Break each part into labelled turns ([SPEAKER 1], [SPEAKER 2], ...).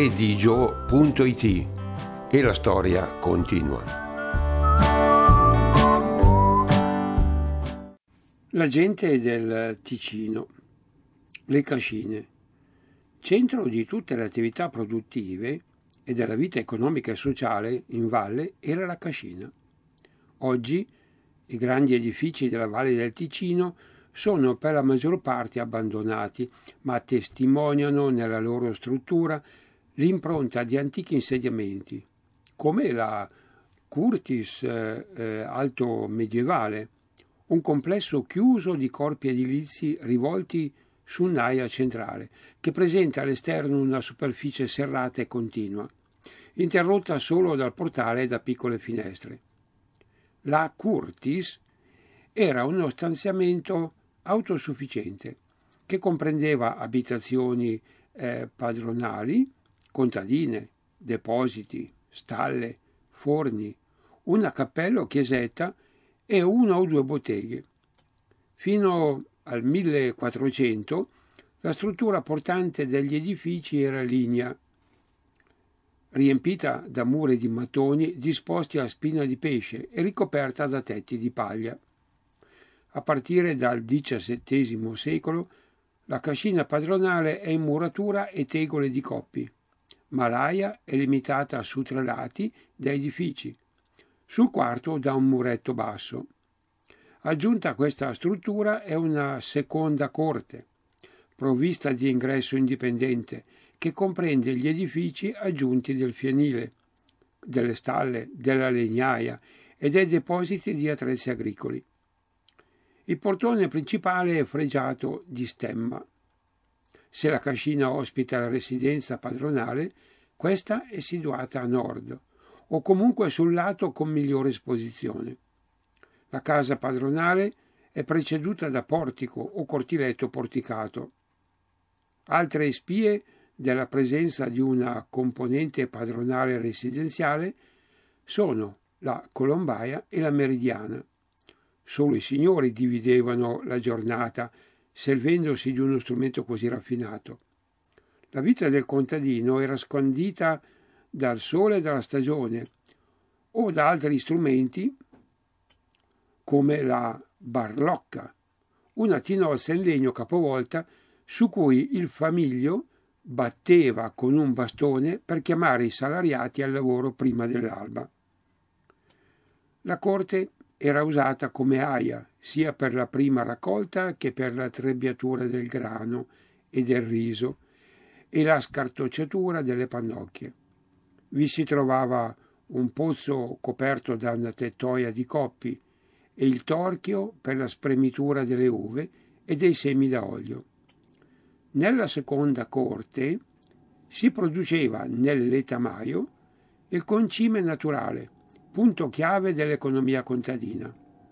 [SPEAKER 1] redigio.it e la storia continua.
[SPEAKER 2] La gente del Ticino, le cascine, centro di tutte le attività produttive e della vita economica e sociale in valle, era la cascina. Oggi i grandi edifici della Valle del Ticino sono per la maggior parte abbandonati, ma testimoniano nella loro struttura l'impronta di antichi insediamenti, come la Curtis alto medievale, un complesso chiuso di corpi edilizi rivolti su un'aia centrale, che presenta all'esterno una superficie serrata e continua, interrotta solo dal portale e da piccole finestre. La Curtis era uno stanziamento autosufficiente che comprendeva abitazioni padronali, contadine, depositi, stalle, forni, una cappella o chiesetta e una o due botteghe. Fino al 1400 la struttura portante degli edifici era lignea, riempita da muri di mattoni disposti a spina di pesce e ricoperta da tetti di paglia. A partire dal XVII secolo la cascina padronale è in muratura e tegole di coppi, ma l'aia è limitata su tre lati da edifici, sul quarto da un muretto basso. Aggiunta a questa struttura è una seconda corte, provvista di ingresso indipendente, che comprende gli edifici aggiunti del fienile, delle stalle, della legnaia e dei depositi di attrezzi agricoli. Il portone principale è fregiato di stemma. Se la cascina ospita la residenza padronale, questa è situata a nord, o comunque sul lato con migliore esposizione. La casa padronale è preceduta da portico o cortiletto porticato. Altre spie della presenza di una componente padronale residenziale sono la colombaia e la meridiana. Solo i signori dividevano la giornata, servendosi di uno strumento così raffinato. La vita del contadino era scandita dal sole e dalla stagione, o da altri strumenti come la barlocca, una tinozza in legno capovolta su cui il famiglio batteva con un bastone per chiamare i salariati al lavoro prima dell'alba. La corte era usata come aia sia per la prima raccolta che per la trebbiatura del grano e del riso e la scartocciatura delle pannocchie. Vi si trovava un pozzo coperto da una tettoia di coppi e il torchio per la spremitura delle uve e dei semi da olio. Nella seconda corte si produceva nel letamaio il concime naturale, punto chiave dell'economia contadina.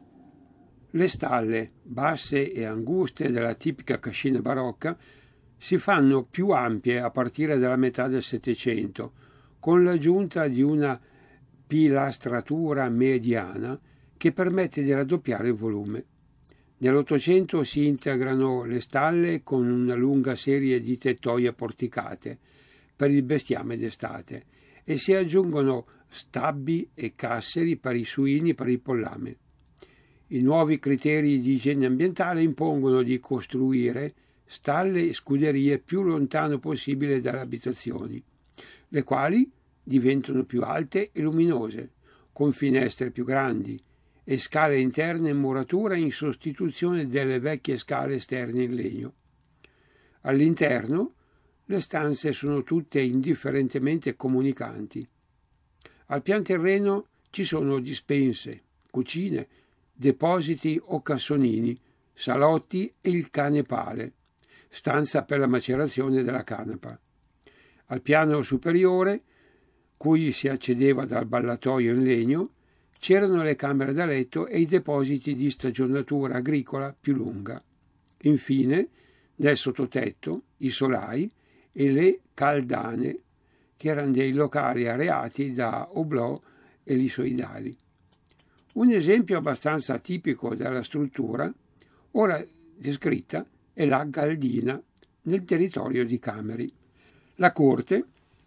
[SPEAKER 2] Le stalle, basse e anguste della tipica cascina barocca, si fanno più ampie a partire dalla metà del Settecento, con l'aggiunta di una pilastratura mediana che permette di raddoppiare il volume. Nell'Ottocento si integrano le stalle con una lunga serie di tettoie porticate per il bestiame d'estate e si aggiungono stabbi e casseri per i suini e per il pollame. I nuovi criteri di igiene ambientale impongono di costruire stalle e scuderie più lontano possibile dalle abitazioni, le quali diventano più alte e luminose, con finestre più grandi e scale interne in muratura in sostituzione delle vecchie scale esterne in legno. All'interno le stanze sono tutte indifferentemente comunicanti. Al pian terreno ci sono dispense, cucine, depositi o cassonini, salotti e il canepale, stanza per la macerazione della canapa. Al piano superiore, cui si accedeva dal ballatoio in legno, c'erano le camere da letto e i depositi di stagionatura agricola più lunga. Infine, nel sottotetto, i solai e le caldane, che erano dei locali areati da oblò elisoidali. Un esempio abbastanza tipico della struttura, ora descritta, è la Galdina nel territorio di Cameri. La corte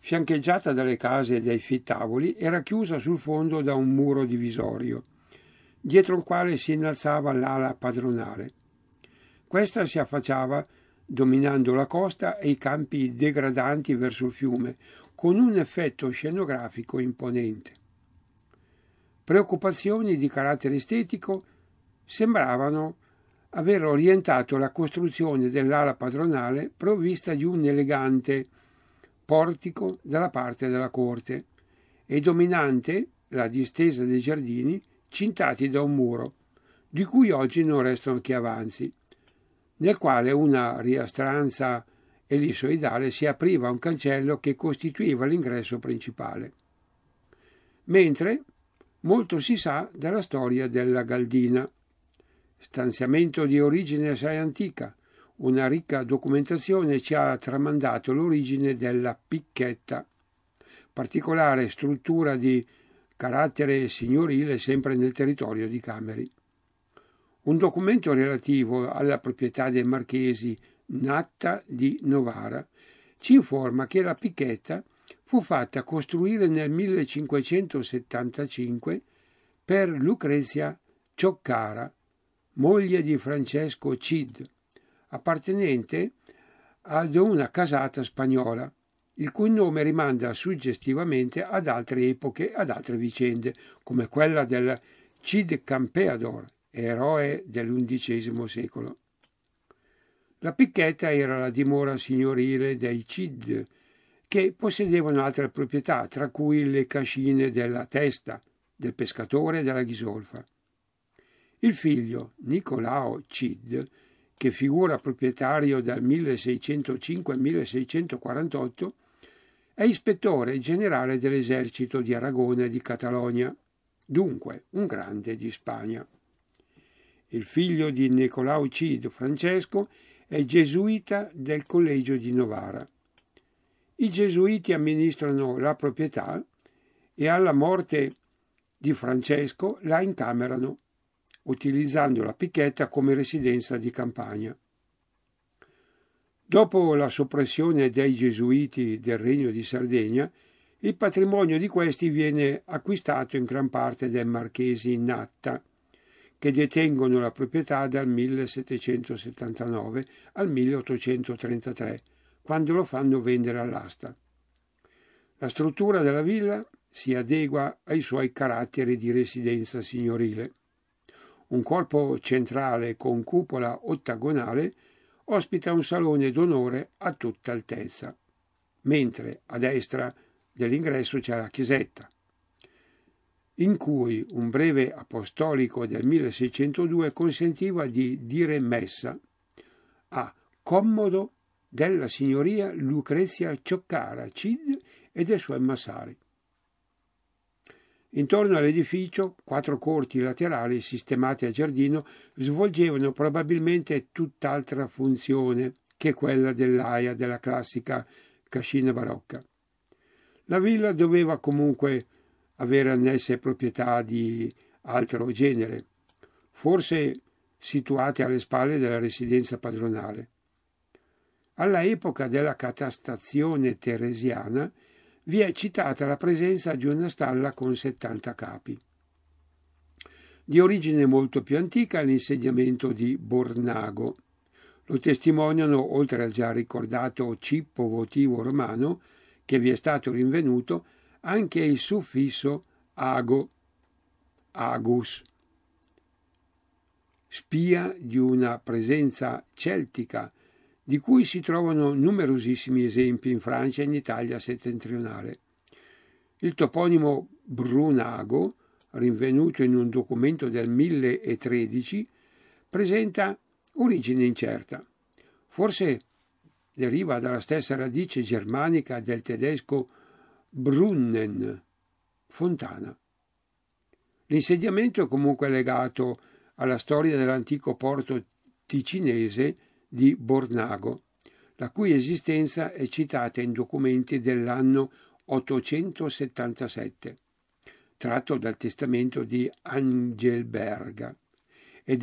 [SPEAKER 2] fiancheggiata dalle case e dai fittavoli, era chiusa sul fondo da un muro divisorio, dietro il quale si innalzava l'ala padronale. Questa si affacciava dominando la costa e i campi degradanti verso il fiume, con un effetto scenografico imponente. Preoccupazioni di carattere estetico sembravano aver orientato la costruzione dell'ala padronale provvista di un elegante portico dalla parte della corte e dominante la distesa dei giardini cintati da un muro, di cui oggi non restano che avanzi, nel quale una riastranza ellissoidale si apriva a un cancello che costituiva l'ingresso principale. Mentre molto si sa della storia della Galdina, stanziamento di origine assai antica. Una ricca documentazione ci ha tramandato l'origine della picchetta, particolare struttura di carattere signorile sempre nel territorio di Cameri. Un documento relativo alla proprietà dei marchesi Natta di Novara ci informa che la picchetta fu fatta costruire nel 1575 per Lucrezia Cioccara, moglie di Francesco Cid, appartenente ad una casata spagnola, il cui nome rimanda suggestivamente ad altre epoche e ad altre vicende, come quella del Cid Campeador, eroe dell'undicesimo secolo. La picchetta era la dimora signorile dei Cid, che possedevano altre proprietà, tra cui le cascine della Testa, del pescatore e della Ghisolfa. Il figlio, Nicolao Cid, che figura proprietario dal 1605 al 1648, è ispettore generale dell'esercito di Aragona e di Catalogna, dunque un grande di Spagna. Il figlio di Nicolao Cid, Francesco, è gesuita del collegio di Novara. I gesuiti amministrano la proprietà e alla morte di Francesco la incamerano, utilizzando la picchetta come residenza di campagna. Dopo la soppressione dei gesuiti del Regno di Sardegna, il patrimonio di questi viene acquistato in gran parte dai marchesi Natta, che detengono la proprietà dal 1779 al 1833, quando lo fanno vendere all'asta. La struttura della villa si adegua ai suoi caratteri di residenza signorile. Un corpo centrale con cupola ottagonale ospita un salone d'onore a tutta altezza, mentre a destra dell'ingresso c'è la chiesetta, in cui un breve apostolico del 1602 consentiva di dire messa a commodo della signoria Lucrezia Cioccara Cid e dei suoi massari. Intorno all'edificio, 4 corti laterali sistemati a giardino svolgevano probabilmente tutt'altra funzione che quella dell'aia della classica cascina barocca. La villa doveva comunque avere annesse proprietà di altro genere, forse situate alle spalle della residenza padronale. Alla epoca della catastazione teresiana vi è citata la presenza di una stalla con 70 capi. Di origine molto più antica l'insediamento di Bornago. Lo testimoniano, oltre al già ricordato cippo votivo romano, che vi è stato rinvenuto, anche il suffisso ago, agus, spia di una presenza celtica, di cui si trovano numerosissimi esempi in Francia e in Italia settentrionale. Il toponimo Brunago, rinvenuto in un documento del 1013, presenta origine incerta. Forse deriva dalla stessa radice germanica del tedesco Brunnen, fontana. L'insediamento è comunque legato alla storia dell'antico porto ticinese di Bornago, la cui esistenza è citata in documenti dell'anno 877, tratto dal testamento di Angelberga, e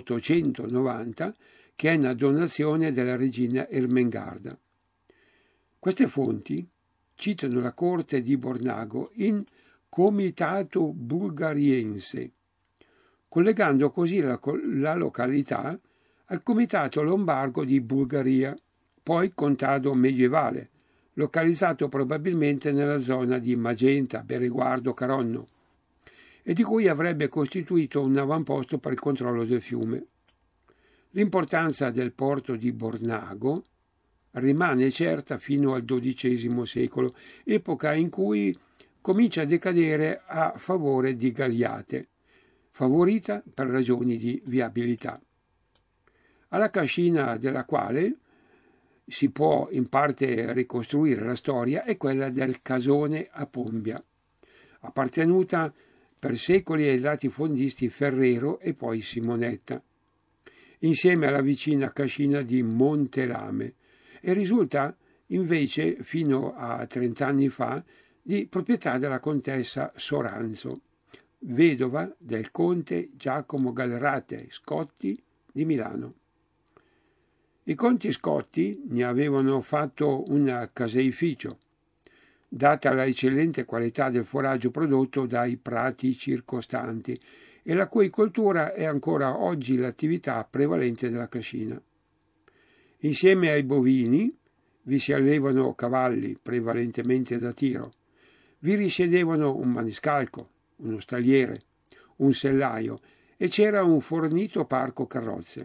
[SPEAKER 2] dell'890, che è una donazione della regina Ermengarda. Queste fonti citano la corte di Bornago in Comitato Bulgariense, collegando così la località al Comitato Lombardo di Bulgaria, poi contado medievale, localizzato probabilmente nella zona di Magenta, Bereguardo, Caronno, e di cui avrebbe costituito un avamposto per il controllo del fiume. L'importanza del porto di Bornago rimane certa fino al XII secolo, epoca in cui comincia a decadere a favore di Galliate, favorita per ragioni di viabilità. Alla cascina della quale si può in parte ricostruire la storia è quella del Casone a Pombia, appartenuta per secoli ai latifondisti Ferrero e poi Simonetta, insieme alla vicina cascina di Montelame, e risulta invece fino a 30 anni fa di proprietà della contessa Soranzo, vedova del conte Giacomo Gallerate Scotti di Milano. I conti Scotti ne avevano fatto un caseificio, data la eccellente qualità del foraggio prodotto dai prati circostanti, e la cui coltura è ancora oggi l'attività prevalente della cascina. Insieme ai bovini vi si allevano cavalli, prevalentemente da tiro. Vi risiedevano un maniscalco, uno stalliere, un sellaio e c'era un fornito parco carrozze.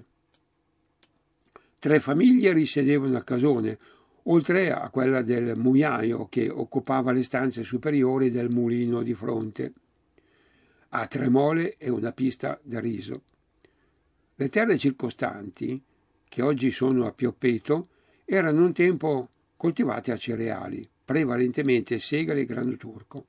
[SPEAKER 2] 3 famiglie risiedevano a Casone, oltre a quella del mugnaio che occupava le stanze superiori del mulino di fronte, a 3 mole e una pista da riso. Le terre circostanti, che oggi sono a Pioppeto, erano un tempo coltivate a cereali, prevalentemente segale e grano turco.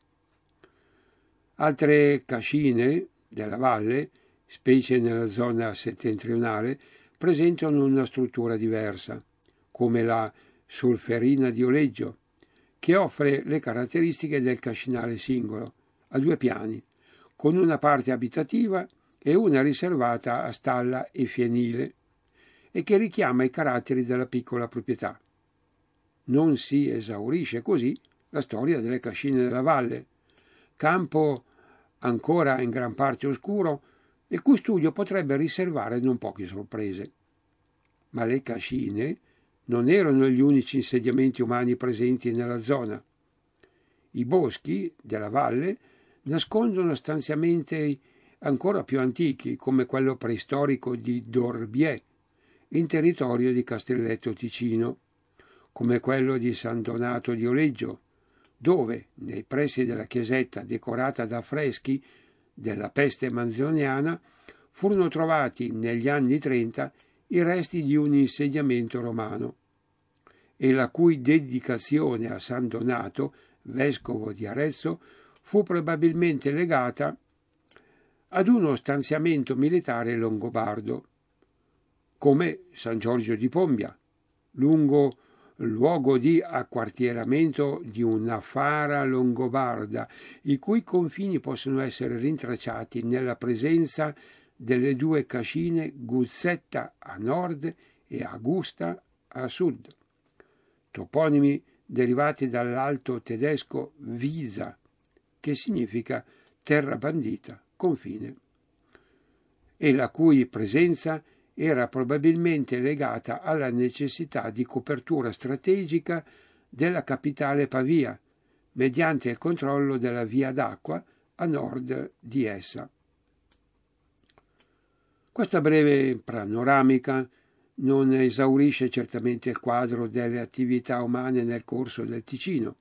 [SPEAKER 2] Altre cascine della valle, specie nella zona settentrionale, presentano una struttura diversa, come la Solferina di Oleggio, che offre le caratteristiche del cascinale singolo, a 2 piani, con una parte abitativa e una riservata a stalla e fienile, e che richiama i caratteri della piccola proprietà. Non si esaurisce così la storia delle cascine della valle, campo ancora in gran parte oscuro, il cui studio potrebbe riservare non poche sorprese. Ma le cascine non erano gli unici insediamenti umani presenti nella zona. I boschi della valle nascondono stanziamenti ancora più antichi, come quello preistorico di Dorbier, in territorio di Castelletto Ticino, come quello di San Donato di Oleggio, dove, nei pressi della chiesetta decorata da affreschi della peste manzoniana, furono trovati negli anni 30 i resti di un insediamento romano, e la cui dedicazione a San Donato, vescovo di Arezzo, fu probabilmente legata ad uno stanziamento militare longobardo, come San Giorgio di Pombia, lungo luogo di acquartieramento di una fara longobarda, i cui confini possono essere rintracciati nella presenza delle 2 cascine Guzzetta a nord e Augusta a sud, toponimi derivati dall'alto tedesco Visa, che significa terra bandita, confine, e la cui presenza era probabilmente legata alla necessità di copertura strategica della capitale Pavia, mediante il controllo della via d'acqua a nord di essa. Questa breve panoramica non esaurisce certamente il quadro delle attività umane nel corso del Ticino.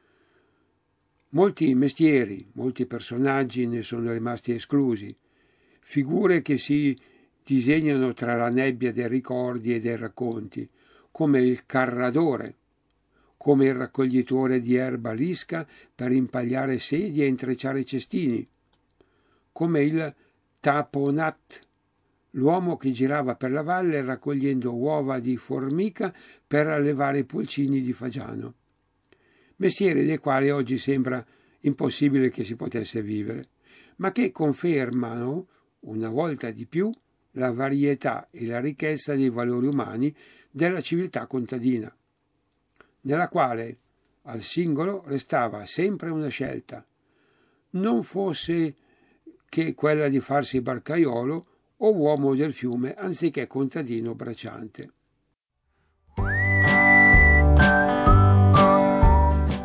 [SPEAKER 2] Molti mestieri, molti personaggi ne sono rimasti esclusi, figure che si disegnano tra la nebbia dei ricordi e dei racconti, come il carradore, come il raccoglitore di erba lisca per impagliare sedie e intrecciare cestini, come il taponat, l'uomo che girava per la valle raccogliendo uova di formica per allevare pulcini di fagiano. Mestieri dei quali oggi sembra impossibile che si potesse vivere, ma che confermano, una volta di più, la varietà e la ricchezza dei valori umani della civiltà contadina. nella quale al singolo restava sempre una scelta, non fosse che quella di farsi barcaiolo o uomo del fiume anziché contadino bracciante.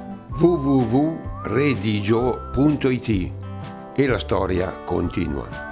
[SPEAKER 1] www.redigio.it e la storia continua.